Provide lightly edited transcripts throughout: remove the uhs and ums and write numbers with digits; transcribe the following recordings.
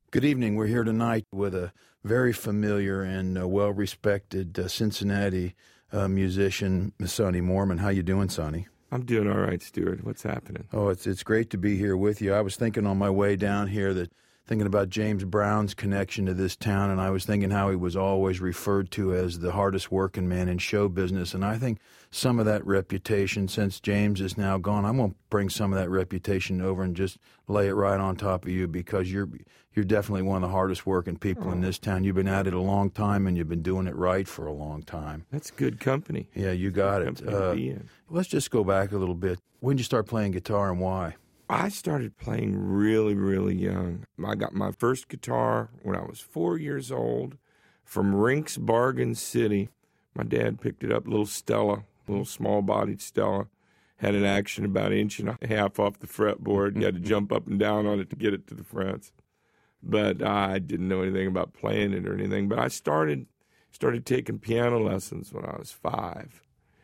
Good evening. We're here tonight with a very familiar and well-respected Cincinnati musician, Sonny Moorman. How you doing, Sonny? I'm doing all right, Stuart. What's happening? Oh, it's great to be here with you. I was thinking on my way down here thinking about James Brown's connection to this town, and I was thinking how he was always referred to as the hardest working man in show business. And I think some of that reputation, since James is now gone, I'm going to bring some of that reputation over and just lay it right on top of you, because you're definitely one of the hardest working people in this town. You've been at it a long time, and you've been doing it right for a long time. That's good company. Yeah, you got it. Let's just go back a little bit. When did you start playing guitar and why? I started playing really, really young. I got my first guitar when I was 4 years old from Rinks Bargain City. My dad picked it up, little Stella, little small-bodied Stella. Had an action about an inch and a half off the fretboard. You had to jump up and down on it to get it to the frets. But I didn't know anything about playing it or anything. But I started taking piano lessons when I was 5.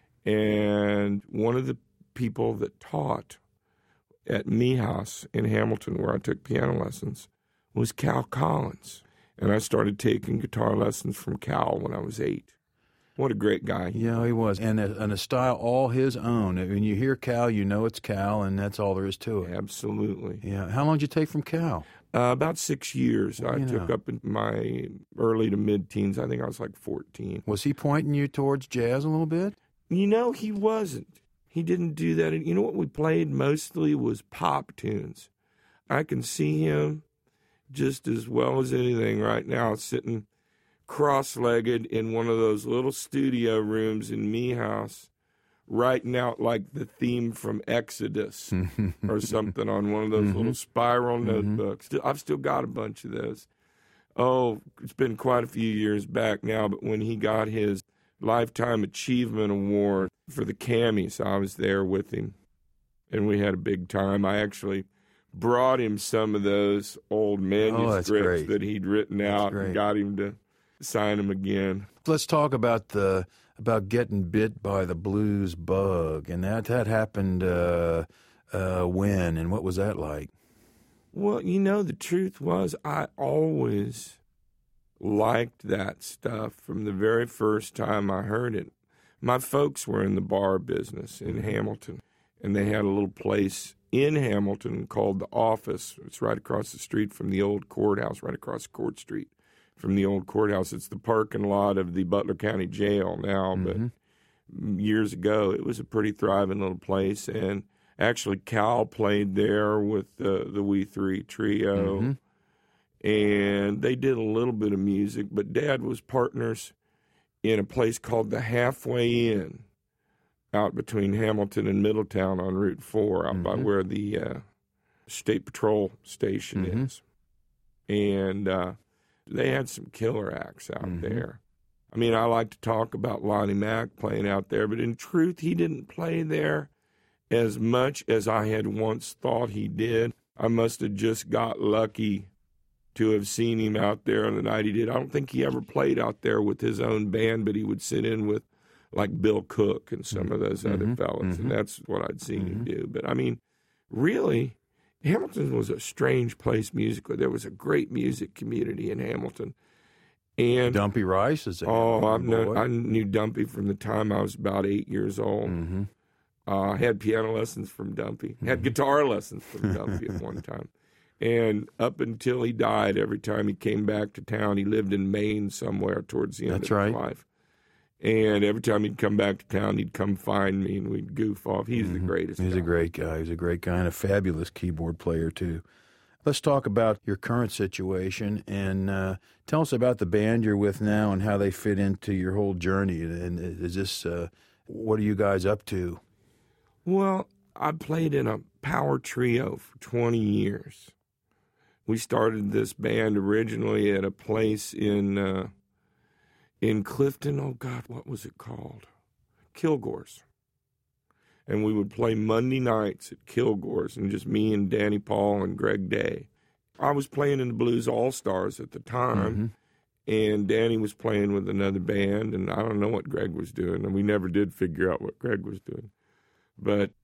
And one of the people that taught at Me House in Hamilton, where I took piano lessons, was Cal Collins. And I started taking guitar lessons from Cal when I was 8. What a great guy. Yeah, he was. And a style all his own. When you hear Cal, you know it's Cal, and that's all there is to it. Absolutely. Yeah. How long did you take from Cal? About 6 years. I took up in my early to mid-teens. I think I was like 14. Was he pointing you towards jazz a little bit? You know, he wasn't. He didn't do that. You know what we played mostly was pop tunes. I can see him just as well as anything right now sitting cross-legged in one of those little studio rooms in Me House, writing out like the theme from Exodus or something on one of those little spiral notebooks. I've still got a bunch of those. Oh, it's been quite a few years back now, but when he got his Lifetime Achievement Award for the Cammies, I was there with him, and we had a big time. I actually brought him some of those old manuscripts that he'd written out and got him to sign them again. Let's talk about getting bit by the blues bug, and that happened when, and what was that like? Well, you know, the truth was I always liked that stuff from the very first time I heard it. My folks were in the bar business in Hamilton, and they had a little place in Hamilton called The Office. It's right across the street from the old courthouse, right across Court Street from the old courthouse. It's the parking lot of the Butler County Jail now, but years ago it was a pretty thriving little place. And actually Cal played there with the We Three Trio, and they did a little bit of music, but Dad was partners in a place called the Halfway Inn out between Hamilton and Middletown on Route 4, out by where the State Patrol station is. And they had some killer acts out there. I mean, I like to talk about Lonnie Mack playing out there, but in truth, he didn't play there as much as I had once thought he did. I must have just got lucky to have seen him out there on the night he did. I don't think he ever played out there with his own band, but he would sit in with like Bill Cook and some of those other fellas, and that's what I'd seen him do. But, I mean, really, Hamilton was a strange place musically. There was a great music community in Hamilton. And Dumpy Rice is I knew Dumpy from the time I was about 8 years old. I had piano lessons from Dumpy. Had guitar lessons from Dumpy at one time. And up until he died, every time he came back to town, he lived in Maine somewhere towards the end of his life. And every time he'd come back to town, he'd come find me, and we'd goof off. He's the greatest He's guy. a great guy. He's a great guy and a fabulous keyboard player, too. Let's talk about your current situation, and tell us about the band you're with now and how they fit into your whole journey. And is this, what are you guys up to? Well, I played in a power trio for 20 years. We started this band originally at a place in Clifton. Oh, God, what was it called? Kilgore's. And we would play Monday nights at Kilgore's, and just me and Danny Paul and Greg Day. I was playing in the Blues All-Stars at the time, and Danny was playing with another band, and I don't know what Greg was doing, and we never did figure out what Greg was doing. But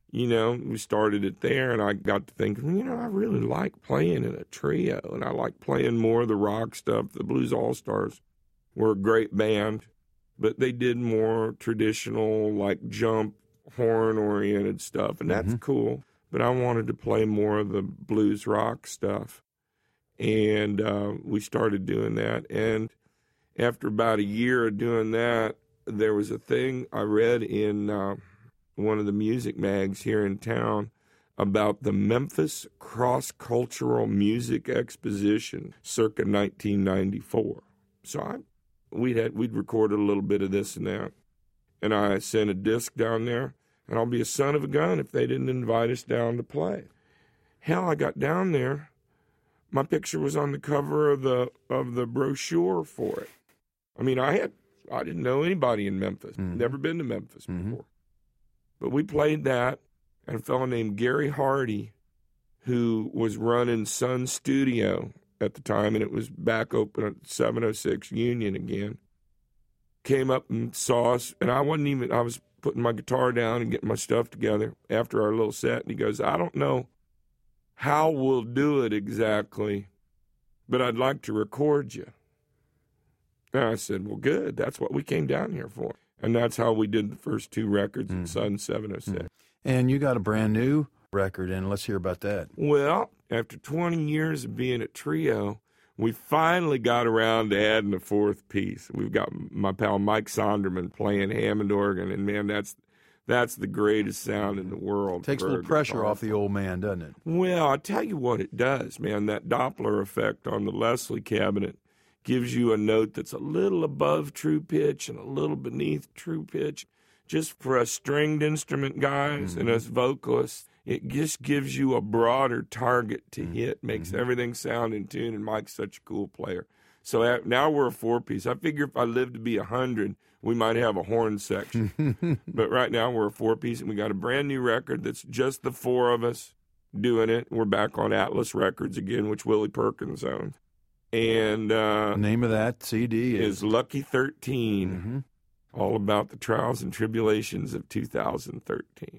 we started it there, and I got to thinking, I really like playing in a trio, and I like playing more of the rock stuff. The Blues All-Stars were a great band, but they did more traditional, like jump, horn-oriented stuff, and that's cool. But I wanted to play more of the blues rock stuff, and we started doing that. And after about a year of doing that, there was a thing I read in one of the music mags here in town about the Memphis Cross-Cultural Music Exposition circa 1994. So we'd recorded a little bit of this and that, and I sent a disc down there, and I'll be a son of a gun if they didn't invite us down to play. Hell, I got down there. My picture was on the cover of the brochure for it. I mean, I didn't know anybody in Memphis. Never been to Memphis before. But we played that, and a fellow named Gary Hardy, who was running Sun Studio at the time, and it was back open at 706 Union again, came up and saw us, and I was putting my guitar down and getting my stuff together after our little set, and he goes, I don't know how we'll do it exactly, but I'd like to record you. And I said, well, good. That's what we came down here for. And that's how we did the first two records at Sun 706. And you got a brand new record, and let's hear about that. Well, after 20 years of being a trio, we finally got around to adding a fourth piece. We've got my pal Mike Sonderman playing Hammond organ, and man, that's the greatest sound in the world. Takes a little pressure off the old man, doesn't it? Well, I tell you what it does, man. That Doppler effect on the Leslie cabinet gives you a note that's a little above true pitch and a little beneath true pitch. Just for us stringed instrument guys and us vocalists, it just gives you a broader target to hit, makes everything sound in tune, and Mike's such a cool player. So now we're a four-piece. I figure if I live to be 100, we might have a horn section. But right now we're a four-piece, and we got a brand new record that's just the four of us doing it. We're back on Atlas Records again, which Willie Perkins owns. And the name of that CD is Lucky 13, all about the trials and tribulations of 2013.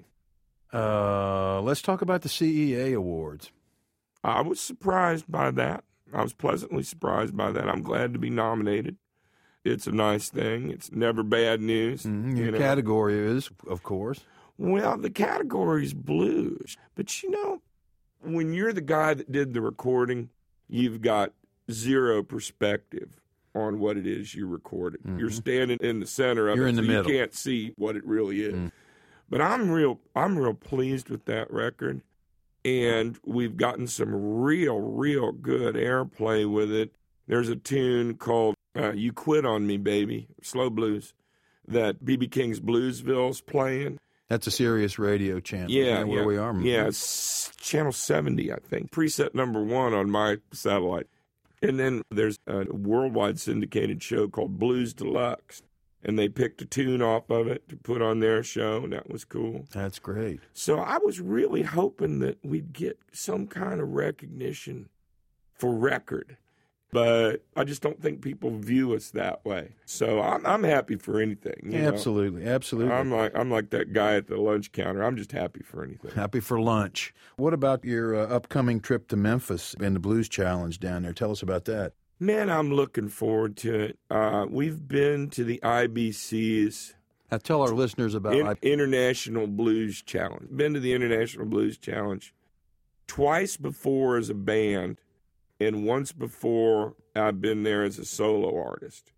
Let's talk about the CEA Awards. I was surprised by that. I was pleasantly surprised by that. I'm glad to be nominated. It's a nice thing. It's never bad news. Your category is, of course. Well, the category is blues. But, when you're the guy that did the recording, you've got zero perspective on what it is you recorded. You're standing in the center of You're it, in the middle. You can't see what it really is. But I'm real pleased with that record, and we've gotten some real good airplay with it. There's a tune called "You Quit on Me, Baby," slow blues, that B.B. King's Bluesville's playing. That's a Sirius radio channel. Where we are. Yeah, it's channel 70, I think. Preset number 1 on my satellite. And then there's a worldwide syndicated show called Blues Deluxe, and they picked a tune off of it to put on their show, and that was cool. That's great. So I was really hoping that we'd get some kind of recognition for record, but I just don't think people view us that way. So I'm happy for anything. Absolutely. I'm like that guy at the lunch counter. I'm just happy for anything. Happy for lunch. What about your upcoming trip to Memphis and the Blues Challenge down there? Tell us about that. Man, I'm looking forward to it. We've been to the IBC's. Now tell our listeners about International Blues Challenge. Been to the International Blues Challenge twice before as a band, and once before I've been there as a solo artist.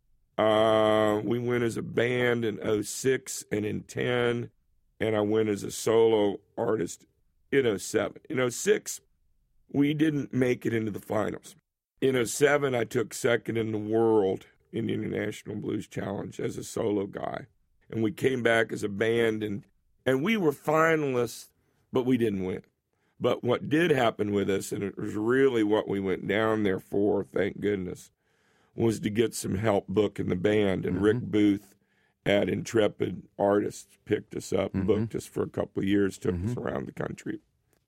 We went as a band in 2006 and in 2010, and I went as a solo artist in 2007. In 2006, we didn't make it into the finals. In 2007, I took second in the world in the International Blues Challenge as a solo guy. And we came back as a band, and we were finalists, but we didn't win. But what did happen with us, and it was really what we went down there for, thank goodness, was to get some help booking the band. And Rick Booth at Intrepid Artists picked us up, booked us for a couple of years, took us around the country.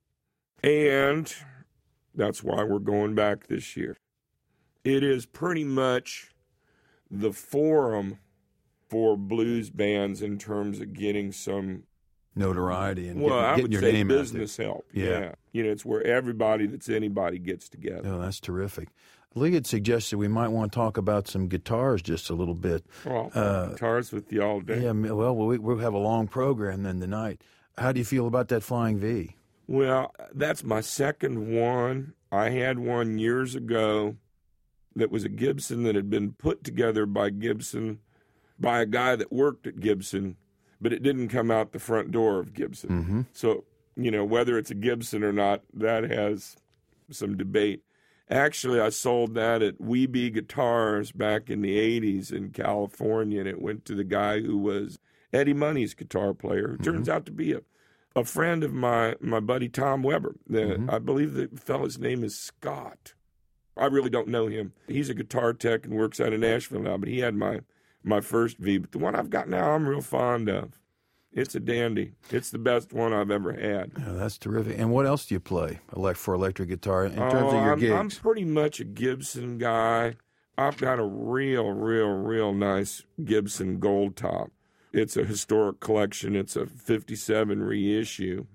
And that's why we're going back this year. It is pretty much the forum for blues bands in terms of getting some notoriety and Well, I getting would your say name out there. business help. Yeah. You know, it's where everybody that's anybody gets together. Oh, that's terrific. Lee had suggested we might want to talk about some guitars just a little bit. Well, guitars with you all day. Yeah, well, we'll have a long program then tonight. How do you feel about that Flying V? Well, that's my second one. I had one years ago that was a Gibson that had been put together by Gibson, by a guy that worked at Gibson, but it didn't come out the front door of Gibson. Mm-hmm. So, you know, whether it's a Gibson or not, that has some debate. Actually, I sold that at Weeby Guitars back in the 80s in California, and it went to the guy who was Eddie Money's guitar player, who turns out to be a friend of my buddy Tom Weber. I believe the fellow's name is Scott. I really don't know him. He's a guitar tech and works out of Nashville now, but he had my first V. But the one I've got now I'm real fond of. It's a dandy. It's the best one I've ever had. Yeah, that's terrific. And what else do you play for electric guitar in terms of your gigs? I'm pretty much a Gibson guy. I've got a real nice Gibson Gold Top. It's a historic collection. It's a 57 reissue.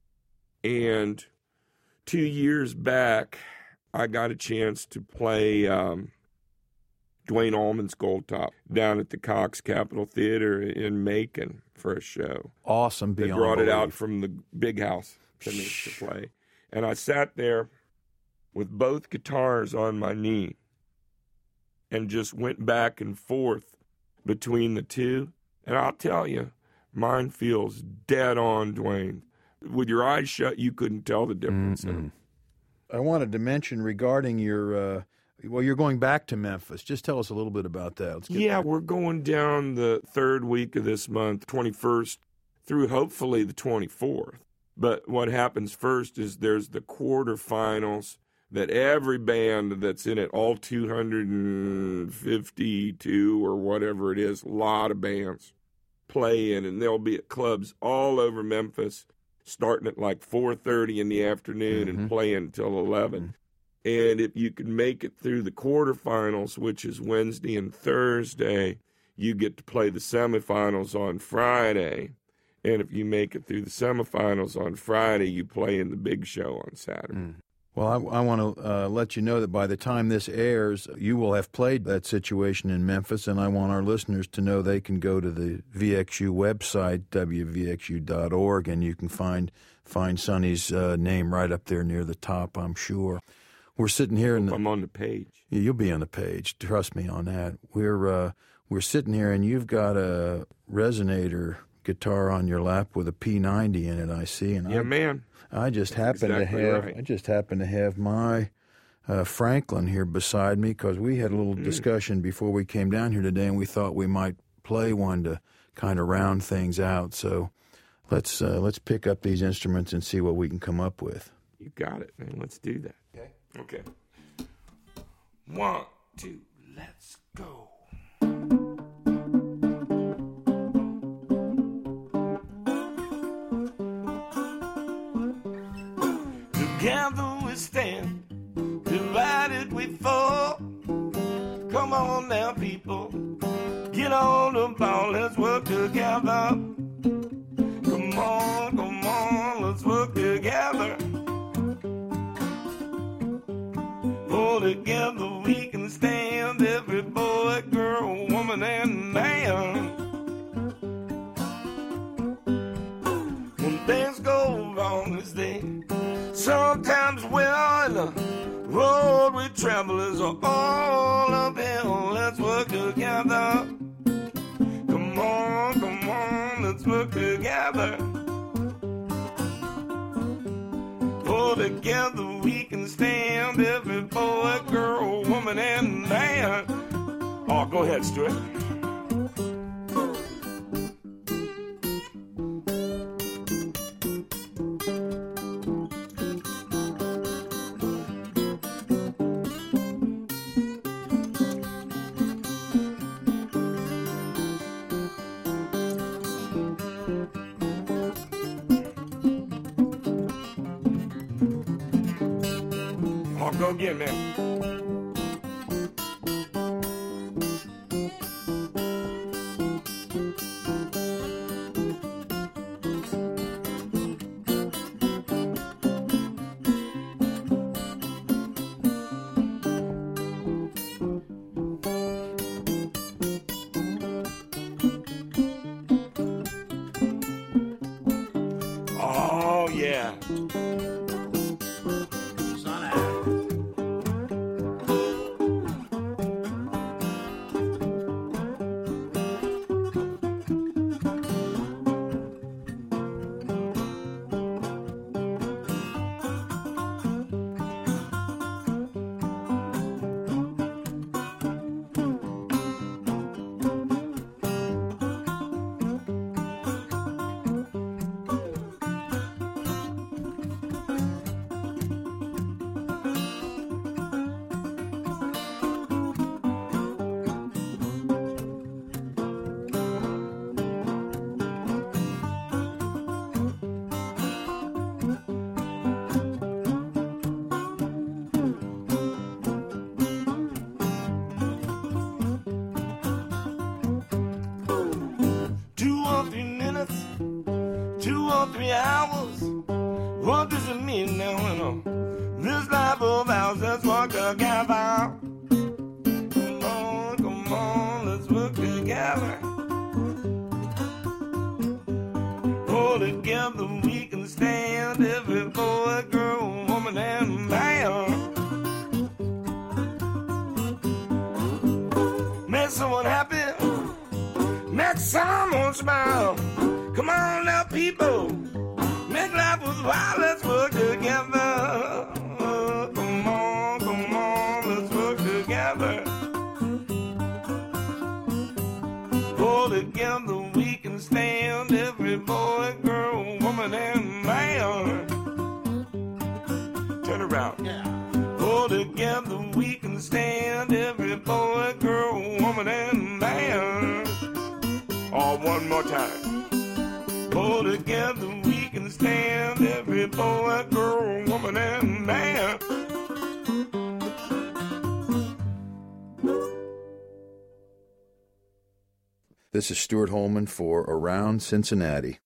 And 2 years back, I got a chance to play Duane Allman's Gold Top down at the Cox Capitol Theater in Macon for a show. Awesome. They brought it out from the big house to me to play. And I sat there with both guitars on my knee and just went back and forth between the two. And I'll tell you, mine feels dead on Duane. With your eyes shut, you couldn't tell the difference in them. I wanted to mention regarding your, you're going back to Memphis. Just tell us a little bit about that. We're going down the third week of this month, 21st, through hopefully the 24th. But what happens first is there's the quarterfinals that every band that's in it, all 252 or whatever it is, a lot of bands play in, and they'll be at clubs all over Memphis, starting at like 4:30 in the afternoon and playing until 11. And if you can make it through the quarterfinals, which is Wednesday and Thursday, you get to play the semifinals on Friday. And if you make it through the semifinals on Friday, you play in the big show on Saturday. Well, I want to let you know that by the time this airs, you will have played that situation in Memphis, and I want our listeners to know they can go to the VXU website, wvxu.org, and you can find Sonny's name right up there near the top, I'm sure. We're sitting here, I'm on the page. You'll be on the page. Trust me on that. We're sitting here, and you've got a Resonator guitar on your lap with a P90 in it. I see, and man. I just happen to have my Franklin here beside me because we had a little discussion before we came down here today, and we thought we might play one to kind of round things out. So let's pick up these instruments and see what we can come up with. You got it, man. Let's do that. Okay. 1, 2, let's go. Together we stand, divided we fall. Come on now, people, get on the ball, let's work together. Come on, let's work together. For together we can stand, every boy, girl, woman, and man. When things go wrong as they sometimes will, in the road we travel is all uphill. Let's work together. Come on, let's work together. For together we can stand, every boy, girl, woman, and man. Oh, go ahead, Stuart. Go again, man. this is me now, you know. This life of ours, let's work together. Come on, let's work together. All together we can stand, every boy, girl, woman, and man. Make someone happy, make someone smile. Come on now, people, make life worthwhile, let's work together. Come on, let's work together. All together we can stand, every boy, girl, woman, and man. Turn around. Yeah. All together we can stand, every boy, girl, woman, and man. All one more time. All together we can stand, every boy, girl, woman, and man. This is Stuart Holman for Around Cincinnati.